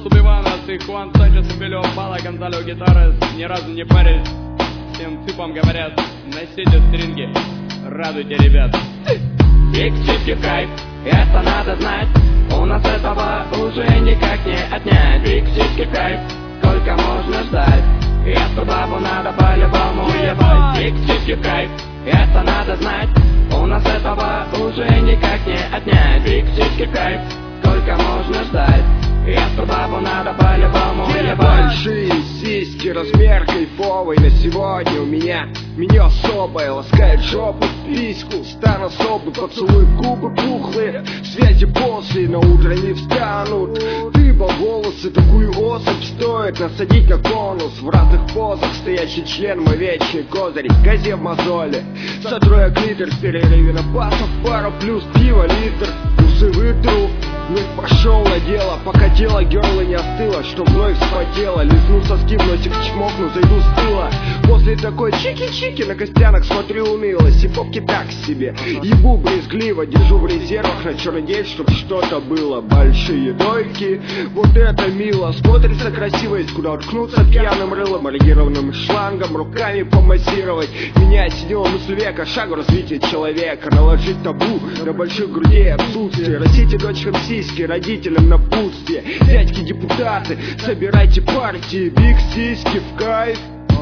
Субиванос и Хуан Санчес убили Пала Гонзало гитары, ни разу не парились. Всем типам говорят, носите стринги, радуйте ребят. Биг-сиськи кайф, это надо знать. У нас этого уже никак не отнять. Биг-сиськи кайф, сколько можно ждать? Эту бабу надо по-любому ебать. Биг-сиськи кайф, это надо знать. У нас этого уже никак не отнять. Биг-сиськи кайф, сколько можно ждать? Эту бабу надо по-любому ебать. Большие сиськи, размер кайфовый. На сегодня у меня меню особое. Ласкает жопу, письку, стан особый. Поцелуй губы пухлые, связи после на утро не встанут. Дыба волосы, такую особь стоит насадить на конус. В разных позах стоящий член, мой вечный козырь. Козе в мозоли, сотру я клитер в перерыве на басов. Пару плюс пива, литр, усы вытру. Вновь пошел на дело, пока тело герла не остыло, что вновь вспотело. Лизну соски, в носик чмокну, зайду с тыла. После такой чики-чики на костянок смотрю уныло. Сипопки так себе, ебу брезгливо. Держу в резервах, на надеюсь, чтоб что-то было. Большие дойки, вот это мило. Смотрится красиво, есть куда уткнуться пьяным рылом, эрегированным шлангом, руками помассировать. Меня сидела мысль века, шагу развития человека. Наложить табу на больших грудей отсутствие. Растите дочкам сиськи, родителям напутствие. Дядьки депутаты, собирайте партии. Биг сиськи в кайф.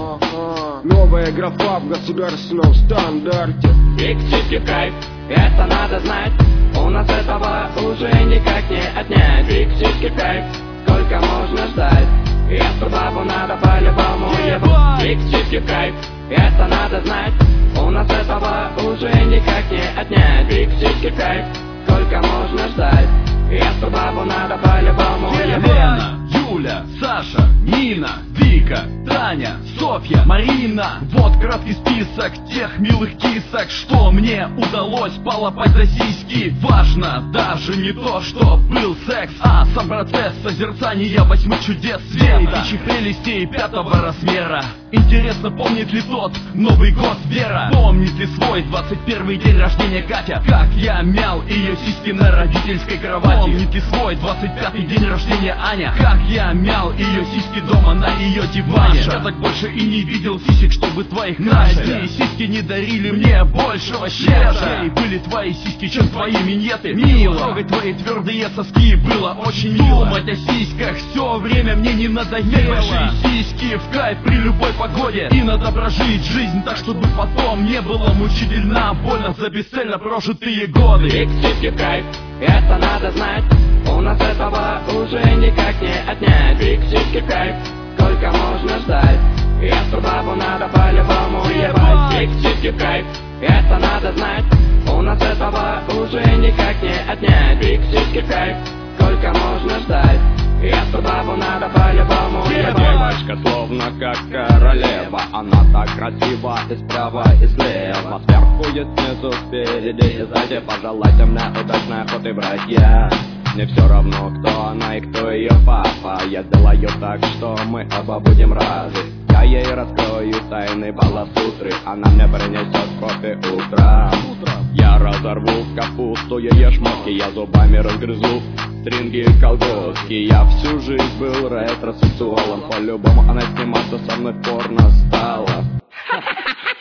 Новая графа в государственном стандарте. Биг-сиськи кайф, это надо знать. У нас этого уже никак не отнять. Биг-сиськи кайф, сколько можно ждать? Эту бабу надо по-любому ебать. Биг-сиськи кайф, это надо знать. У нас этого уже никак не отнять. Биг-сиськи кайф, сколько можно ждать? Эту бабу надо по-любому ебать. Лена, Юля, Саша, Нина, Вика, Таня, Софья, Марина. Вот краткий список тех милых кисок, что мне удалось полопать за сиськи. Важно даже не то, что был секс, а сам процесс созерцания 8 чудес света, тысяч прелестей 5-го размера. Интересно, помнит ли тот Новый год Вера? Помнит ли свой 21-й день рождения Катя? Как я мял ее сиськи на родительской кровати? Помнит ли свой 25-й день рождения Аня? Как я мял ее сиськи дома на ее диване? Я так больше и не видел сисек, чтобы твоих Настя. Сиськи не дарили мне большего счета. Были твои сиськи, чем твои миньеты. Мило, трогать твои твердые соски было очень мило. Думать о сиськах все время мне не надоело. Большие сиськи в кайф при любой погоде. И надо прожить жизнь так, чтобы потом не было мучительно больно за бесцельно прожитые годы. Биг-сиськи кайф, это надо знать. У нас этого уже никак не отнять. Биг-сиськи кайф, сколько можно ждать? Эту бабу надо по-любому ебать. Биг-сиськи кайф, это надо знать. У нас этого уже никак не отнять. Биг-сиськи кайф, сколько можно ждать? Эту бабу надо по-любому ебать. Девочка словно как королева, она так красива и справа, и слева. Сверху и снизу, впереди и сзади. Пожелайте мне удачной охоты, братья. Мне все равно, кто она и кто ее папа. Я делаю так, что мы оба будем рады. Я ей раскрою тайны Баласутры, она мне принесет кофе утром. Я разорву капусту, ее шмотки, я зубами разгрызу стринги и колготки. Я всю жизнь был ретро-сексуалом, по-любому она сниматься со мной в порно стала.